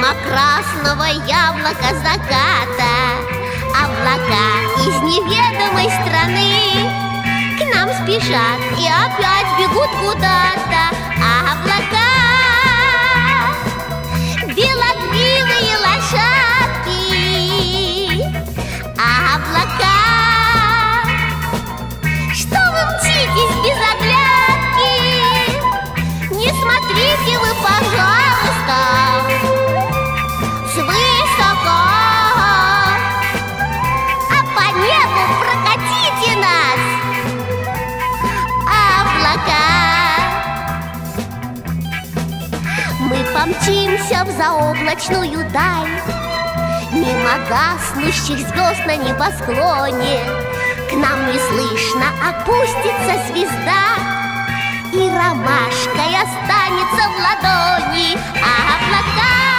Мимо красного яблока заката облака из неведомой страны к нам спешат и опять бегут куда-то. Облака, белокрылые лошадки. Облака, что вы мчитесь без оглядки? Не смотрите вы, пожалуйста, свысока, а по небу прокатите нас, облака. Мы помчимся в заоблачную даль, мимо гаснущих звезд на небосклоне. К нам неслышно опустится звезда, и ромашкой останется в ладони. Облака,